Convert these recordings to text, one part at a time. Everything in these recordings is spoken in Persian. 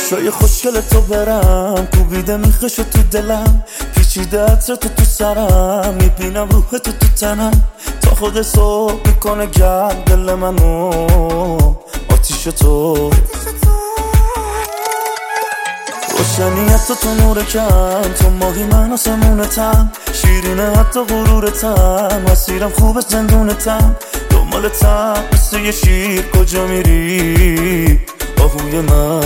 چشای خوشگل تو برم کوبیده میخشو تو دلم پیچیده عطر تو سرم میبینم روح تو تنم تا خود صبح میکنه گرم دل منو آتیش تو روشنیت تو نور کم تو ماهی من آسمونتم شیرینه حتی غرورتم مسیرم خوبه زندونتم دنبالتم مثل یه شیر کجا میری آهوی من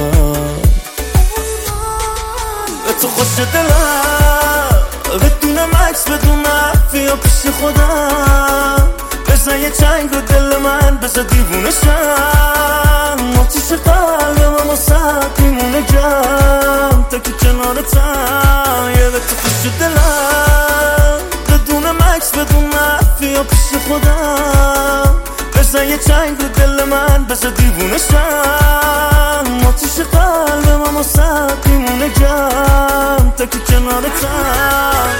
به تو خوش دلم بدون مکس بدون عفیا پیش خودم بزن یه چنگ رو دل من بزن دیوونشم آتیش قلبم اما سد میمونه گرم تا که کنارتم یه به تو خوش دلم بدون مکس بدون عفیا پیش خودم بزن یه چنگ رو دل من بزن دیوونشم آتیش قلبم اما سد میمونه گرم تا که کنارتم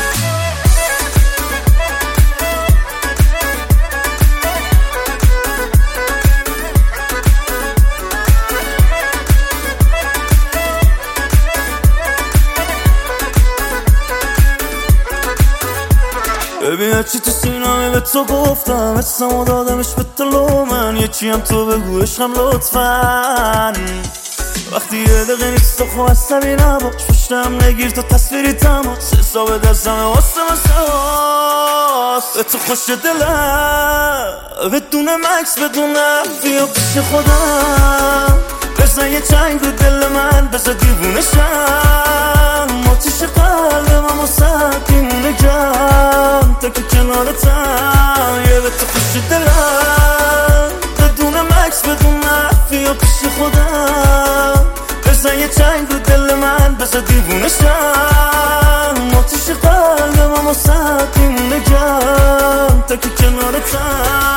ببین هرچی تو سینمه به تو گفتم حسمو دادمش به طلو من یکی هم تو بگو عشقم لطفاً وقتی یه دقیقه نیست تو خواست عصبی نباش پشتم نگیر تو تصویری تماس حساب دستمه واسه به تو خوش دلم بدون مکس بدون عفیا پیش خودم بزن یه چنگ رو دل من بزن دیوونشم آتیش قلبم اما سد میمونه گرم تا که کنارتم یه به تو خوش دلم بدون مکس بدون عفیا پیش خودم بزن یه چنگ رو دل من بزن دیوونشم آتیش قلبم اما سد میمونه گرم تا که کنارتم